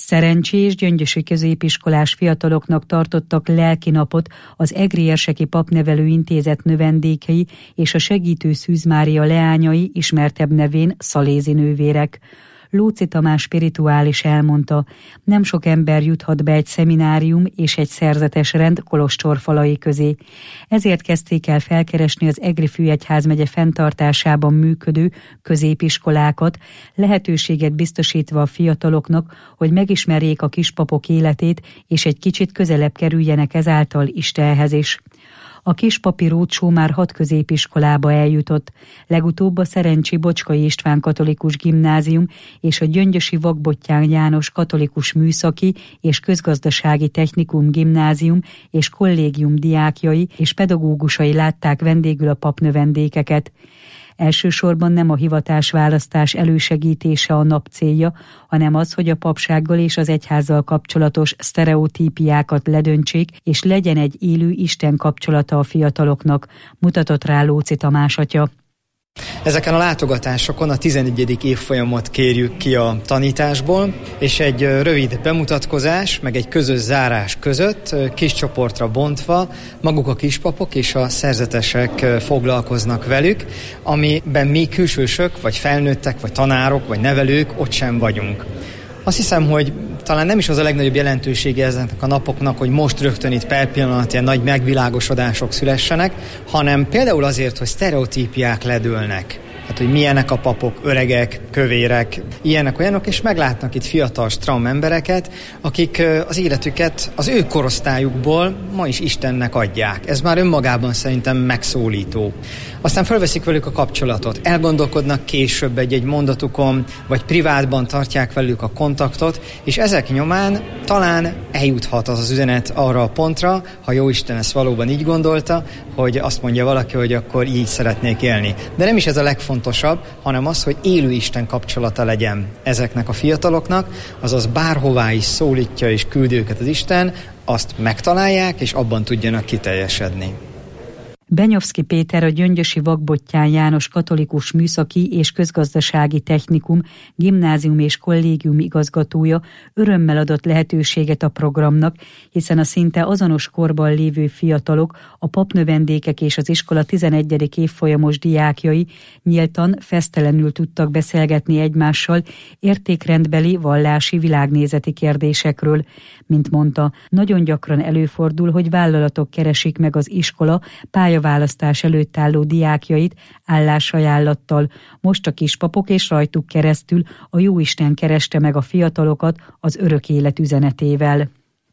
Szerencsi és gyöngyösi középiskolás fiataloknak tartottak lelkinapot az Egri Érseki Papnevelő Intézet növendékei és a segítő Szűz Mária leányai, ismertebb nevén Szalézi nővérek. Lóczy Tamás spirituális elmondta, nem sok ember juthat be egy szeminárium és egy szerzetes rend kolostor falai közé. Ezért kezdték el felkeresni az Egri Főegyházmegye fenntartásában működő középiskolákat, lehetőséget biztosítva a fiataloknak, hogy megismerjék a kispapok életét, és egy kicsit közelebb kerüljenek ezáltal Istenhez is. A kispapi rócsó már hat középiskolába eljutott, legutóbb a Szerencsi Bocskai István katolikus gimnázium és a Gyöngyösi Vakbottyán János katolikus műszaki és közgazdasági technikum gimnázium és kollégium diákjai és pedagógusai látták vendégül a papnövendékeket. Elsősorban nem a hivatásválasztás elősegítése a nap célja, hanem az, hogy a papsággal és az egyházzal kapcsolatos sztereotípiákat ledöntsék, és legyen egy élő Isten kapcsolata a fiataloknak, mutatott rá Lóczy Tamás atya. Ezeken a látogatásokon a tizenegyedik évfolyamot kérjük ki a tanításból, és egy rövid bemutatkozás, meg egy közös zárás között kis csoportra bontva maguk a kispapok és a szerzetesek foglalkoznak velük, amiben mi külsősök, vagy felnőttek, vagy tanárok, vagy nevelők ott sem vagyunk. Azt hiszem, hogy talán nem is az a legnagyobb jelentősége ezeknek a napoknak, hogy most rögtön itt per pillanat ilyen nagy megvilágosodások szülessenek, hanem például azért, hogy sztereotípiák ledőlnek. Hát, hogy milyenek a papok, öregek, kövérek, ilyenek, olyanok, és meglátnak itt fiatal, stram embereket, akik az életüket az ő korosztályukból ma is Istennek adják. Ez már önmagában szerintem megszólító. Aztán felveszik velük a kapcsolatot, elgondolkodnak később egy-egy mondatukon, vagy privátban tartják velük a kontaktot, és ezek nyomán talán eljuthat az az üzenet arra a pontra, ha Jóisten ezt valóban így gondolta, hogy azt mondja valaki, hogy akkor így szeretnék élni. De nem is ez a legfontosabb, hanem az, hogy élő Isten kapcsolata legyen ezeknek a fiataloknak, azaz bárhová is szólítja és küldi őket az Isten, azt megtalálják, és abban tudjanak kiteljesedni. Benyovszky Péter, a Gyöngyösi Vakbottyán János katolikus műszaki és közgazdasági technikum, gimnázium és kollégium igazgatója örömmel adott lehetőséget a programnak, hiszen a szinte azonos korban lévő fiatalok, a papnövendékek és az iskola tizenegyedik évfolyamos diákjai nyíltan, fesztelenül tudtak beszélgetni egymással értékrendbeli, vallási, világnézeti kérdésekről. Mint mondta, nagyon gyakran előfordul, hogy vállalatok keresik meg az iskola pályaválasztás előtt álló diákjait állásajánlattal. Most a kispapok és rajtuk keresztül a Jóisten kereste meg a fiatalokat az örök élet üzenetével.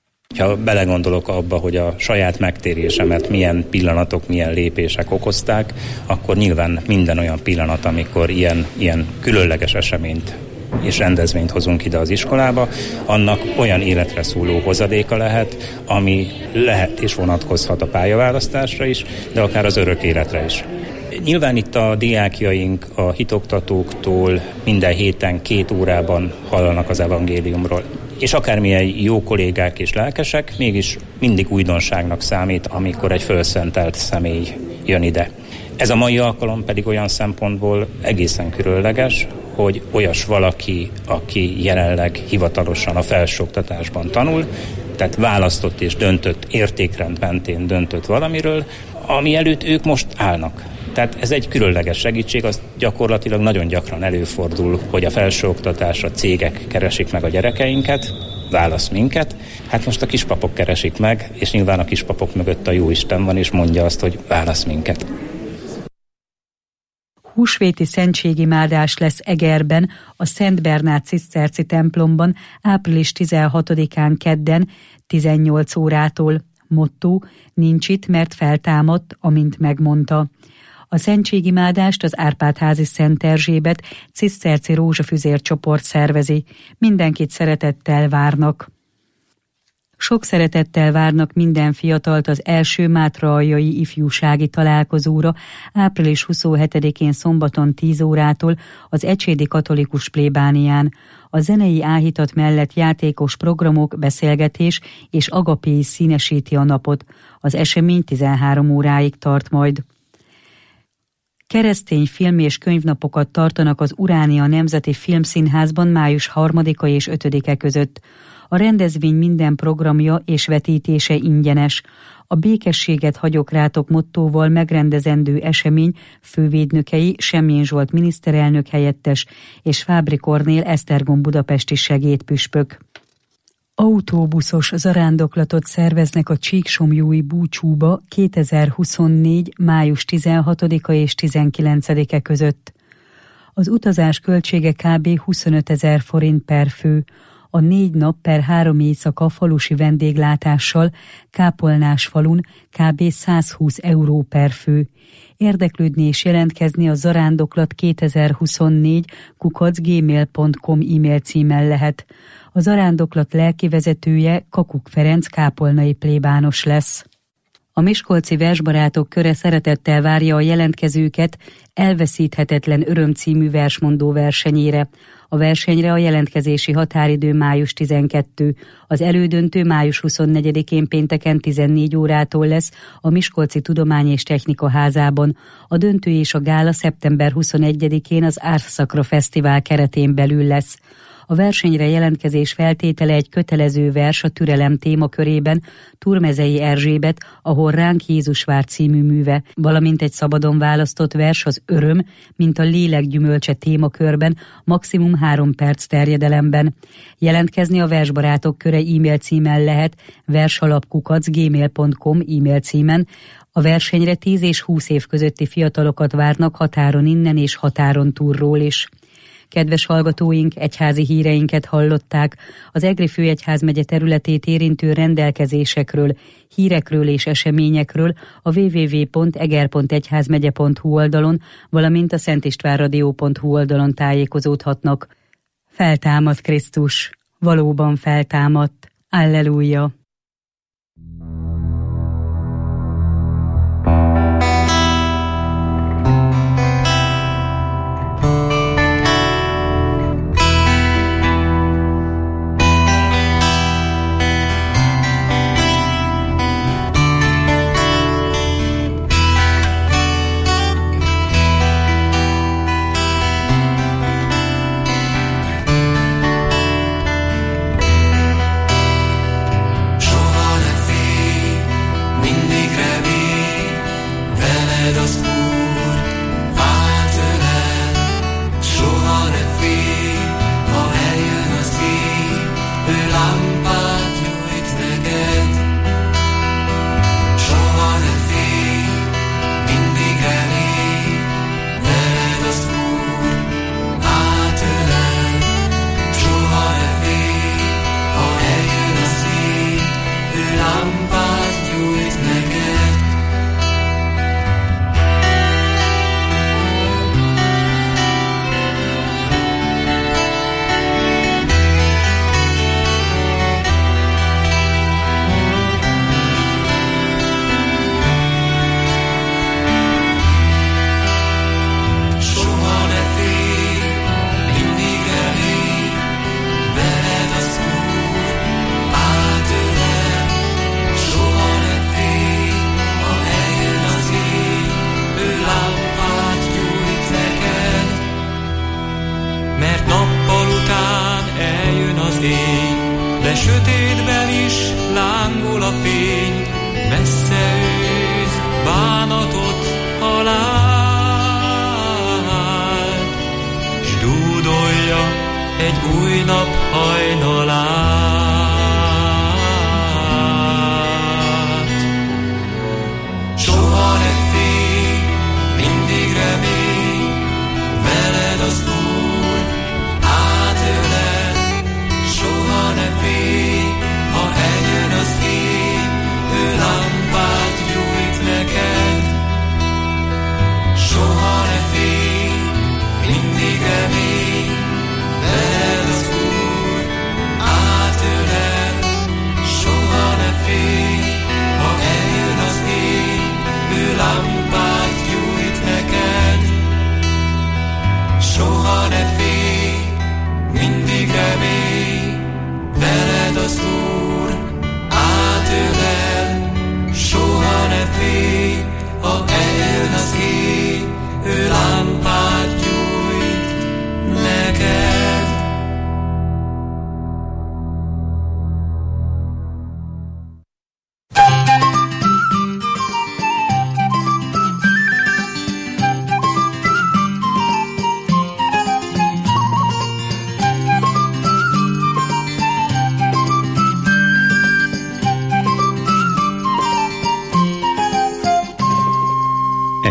Ha belegondolok abba, hogy a saját megtérésemet milyen pillanatok, milyen lépések okozták, akkor nyilván minden olyan pillanat, amikor ilyen, ilyen különleges eseményt és rendezvényt hozunk ide az iskolába, annak olyan életre szóló hozadéka lehet, ami lehet és vonatkozhat a pályaválasztásra is, de akár az örök életre is. Nyilván itt a diákjaink a hitoktatóktól minden héten két órában hallanak az evangéliumról. És akármilyen jó kollégák és lelkesek, mégis mindig újdonságnak számít, amikor egy fölszentelt személy jön ide. Ez a mai alkalom pedig olyan szempontból egészen különleges, hogy olyas valaki, aki jelenleg hivatalosan a felsőoktatásban tanul, tehát választott és döntött, értékrend mentén döntött valamiről, ami előtt ők most állnak. Tehát ez egy különleges segítség, az gyakorlatilag nagyon gyakran előfordul, hogy a felsőoktatásra cégek keresik meg a gyerekeinket, válasz minket. Hát most a kispapok keresik meg, és nyilván a kispapok mögött a Jóisten van, és mondja azt, hogy válasz minket. Húsvéti szentségimádás lesz Egerben, a Szent Bernát ciszterci templomban április tizenhatodikán kedden tizennyolc órától. Motto: nincs itt, mert feltámadt, amint megmondta. A szentségimádást az Árpád-házi Szent Erzsébet ciszterci rózsafüzér csoport szervezi. Mindenkit szeretettel várnak. Sok szeretettel várnak minden fiatalt az első mátraaljai ifjúsági találkozóra április huszonhetedikén szombaton tíz órától az Ecsédi Katolikus plébánián. A zenei áhítat mellett játékos programok, beszélgetés és agapé is színesíti a napot. Az esemény tizenhárom óráig tart majd. Keresztény film- és könyvnapokat tartanak az Uránia Nemzeti Filmszínházban május harmadika és ötödike között. A rendezvény minden programja és vetítése ingyenes. A békességet hagyok rátok mottóval megrendezendő esemény fővédnökei Semjén Zsolt miniszterelnök helyettes és Fábry Kornél Esztergom budapesti segédpüspök. Autóbuszos zarándoklatot szerveznek a Csíksomlyói búcsúba kétezer-huszonnégy. május tizenhatodika és tizenkilencedike között. Az utazás költsége kb. huszonötezer forint per fő. A négy nap per három éjszaka falusi vendéglátással Kápolnás falun kb. százhúsz euró per fő. Érdeklődni és jelentkezni a zarándoklat kétezer-huszonnégy kukac gmail pont com e-mail címen lehet. A zarándoklat lelkivezetője Kakuk Ferenc kápolnai plébános lesz. A miskolci versbarátok köre szeretettel várja a jelentkezőket Elveszíthetetlen öröm című versmondó versenyére. A versenyre a jelentkezési határidő május tizenkettő, az elődöntő május huszonnegyedikén pénteken tizennégy órától lesz a Miskolci Tudomány és Technika Házában. A döntő és a gála szeptember huszonegyedikén az Árszakra Fesztivál keretén belül lesz. A versenyre jelentkezés feltétele egy kötelező vers a türelem témakörében Turmezei Erzsébet, Ahol ránk Jézus vár című műve, valamint egy szabadon választott vers az Öröm, mint a lélek gyümölcse témakörben, maximum három perc terjedelemben. Jelentkezni a Versbarátok köre e-mail címen lehet, versalapkukac gmail pont com e-mail címen. A versenyre tíz és húsz év közötti fiatalokat várnak határon innen és határon túlról is. Kedves hallgatóink, egyházi híreinket hallották. Az Egri főegyházmegye területét érintő rendelkezésekről, hírekről és eseményekről a double-u double-u double-u pont eger pont egyházmegye pont hu oldalon, valamint a szentistvánradio pont hu oldalon tájékozódhatnak. Feltámadt Krisztus, valóban feltámadt. Alleluja! Mindig remény, veled az Úr, át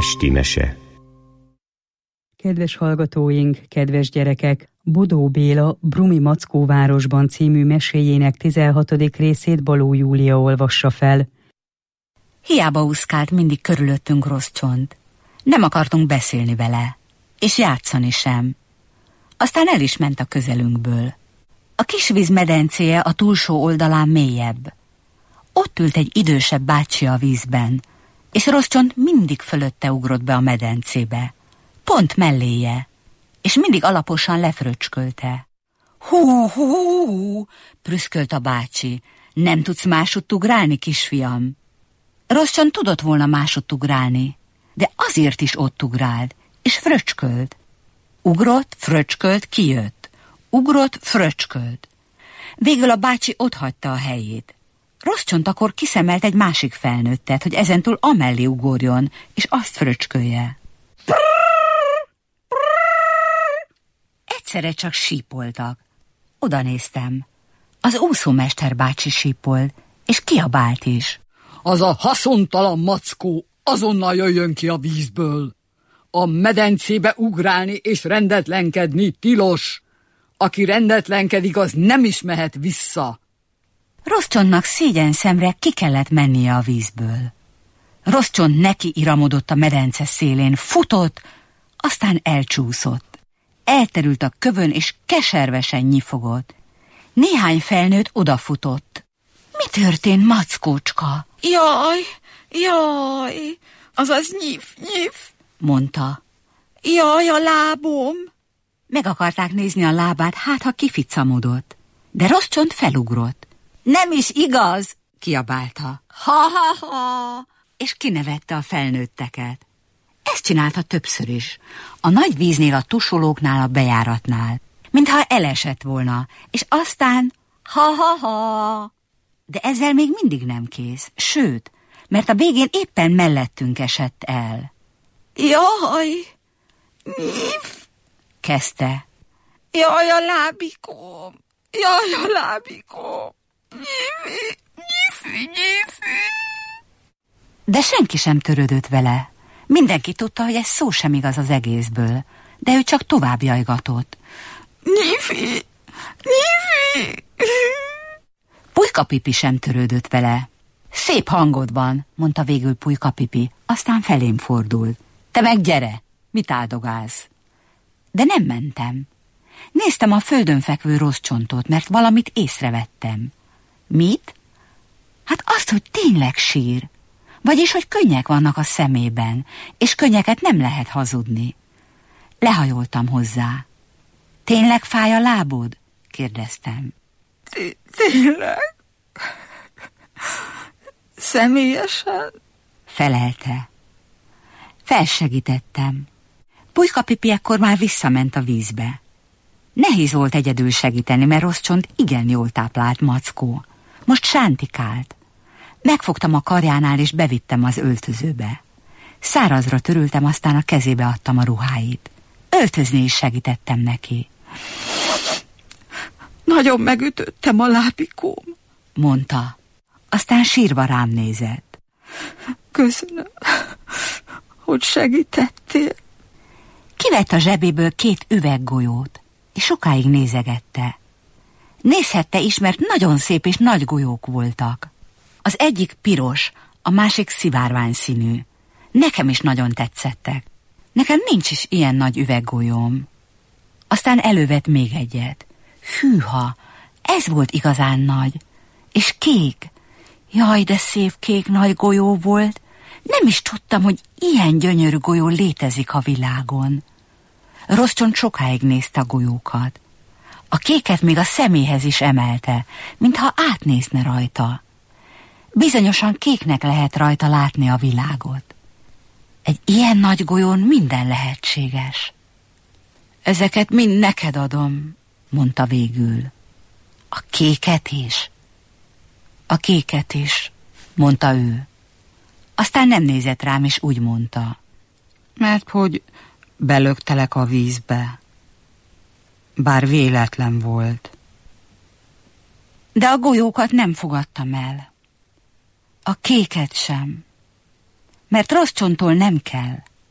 Esti mese. Kedves hallgatóink, kedves gyerekek! Bodó Béla Brumi Mackóvárosban című meséjének tizenhatodik részét Baló Júlia olvassa fel. Hiába úszkált mindig körülöttünk rossz csont. Nem akartunk beszélni vele, és játszani sem. Aztán el is ment a közelünkből. A kisvíz medencéje a túlsó oldalán mélyebb. Ott ült egy idősebb bácsi a vízben, és rossz csont mindig fölötte ugrott be a medencébe. Pont melléje, és mindig alaposan lefröcskölte. Hú, hú, hú, prüszkölt a bácsi. Nem tudsz másutt ugrálni, kisfiam? Rossz csont tudott volna másutt ugrálni, de azért is ott ugrált, és fröcskölt. Ugrott, fröcskölt, kijött. Ugrott, fröcskölt. Végül a bácsi otthagyta a helyét. Rossz csont akkor kiszemelt egy másik felnőttet, hogy ezentúl amellé ugorjon, és azt fröcskölje. Egyszerre csak sípoltak. Oda néztem. Az úszómester bácsi sípolt, és kiabált is. Az a haszontalan mackó azonnal jöjjön ki a vízből. A medencébe ugrálni és rendetlenkedni tilos. Aki rendetlenkedik, az nem is mehet vissza. Rossz csontnak szégyen szemre ki kellett mennie a vízből. Rossz csont neki iramodott a medence szélén, futott, aztán elcsúszott. Elterült a kövön, és keservesen nyifogott. Néhány felnőtt odafutott. Mi történt, mackócska? Jaj, jaj, azaz nyif, nyif, mondta. Jaj, a lábom. Meg akarták nézni a lábát, hát ha kificamodott. De rossz csont felugrott. Nem is igaz, kiabálta. Ha-ha-ha, és kinevette a felnőtteket. Ezt csinálta többször is. A nagy víznél, a tusolóknál, a bejáratnál. Mintha elesett volna, és aztán ha-ha-ha. De ezzel még mindig nem kész, sőt, mert a végén éppen mellettünk esett el. Jaj, nyif, kezdte. Jaj, a lábikom, jaj, a lábikom, nyifi, nyifi, nyifi. De senki sem törődött vele. Mindenki tudta, hogy ez szó sem igaz az egészből, de ő csak tovább jajgatott. Nyifi, nyifi. Pulyka Pipi sem törődött vele. Szép hangod van, mondta végül Pulyka Pipi, aztán felém fordult. Te meg gyere, mit áldogálsz? De nem mentem. Néztem a földön fekvő rossz csontot, mert valamit észrevettem. Mit? Hát azt, hogy tényleg sír. Vagyis, hogy könnyek vannak a szemében, és könnyeket nem lehet hazudni. Lehajoltam hozzá. Tényleg fáj a lábod? Kérdeztem. Tényleg? Személyesen? Felelte. Felsegítettem. Pulyka Pipi ekkor már visszament a vízbe. Nehéz volt egyedül segíteni, mert rossz csont igen jól táplált mackó. Most sántikált. Megfogtam a karjánál, és bevittem az öltözőbe. Szárazra törültem, aztán a kezébe adtam a ruháit. Öltözni is segítettem neki. Nagyon megütöttem a lábikóm, mondta. Aztán sírva rám nézett. Köszönöm, hogy segítettél. Kivett a zsebéből két üveggolyót, és sokáig nézegette. Nézhette is, mert nagyon szép és nagy golyók voltak. Az egyik piros, a másik szivárvány színű. Nekem is nagyon tetszettek. Nekem nincs is ilyen nagy üveggolyóm. Aztán elővett még egyet. Hűha, ez volt igazán nagy. És kék. Jaj, de szép kék nagy golyó volt. Nem is tudtam, hogy ilyen gyönyörű golyó létezik a világon. Rossz csont sokáig nézte a golyókat. A kéket még a szeméhez is emelte, mintha átnézne rajta. Bizonyosan kéknek lehet rajta látni a világot. Egy ilyen nagy golyón minden lehetséges. Ezeket mind neked adom, mondta végül. A kéket is? A kéket is, mondta ő. Aztán nem nézett rám, és úgy mondta. Mert hogy belöktelek a vízbe. Bár véletlen volt. De a golyókat nem fogadtam el. A kéket sem. Mert rossz csonttól nem kell.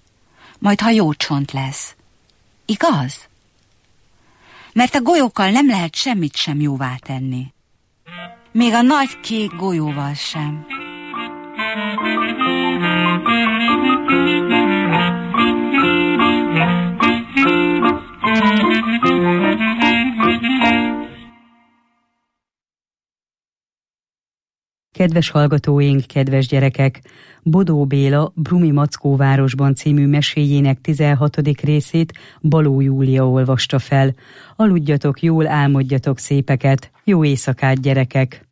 majd ha jó csont lesz. Igaz? Mert a golyókkal nem lehet semmit sem jóvá tenni. Még a nagy kék golyóval sem. Kedves hallgatóink, kedves gyerekek! Bodó Béla Brumi Mackóvárosban című meséjének tizenhatodik részét Baló Júlia olvasta fel. Aludjatok jól, álmodjatok szépeket, jó éjszakát, gyerekek!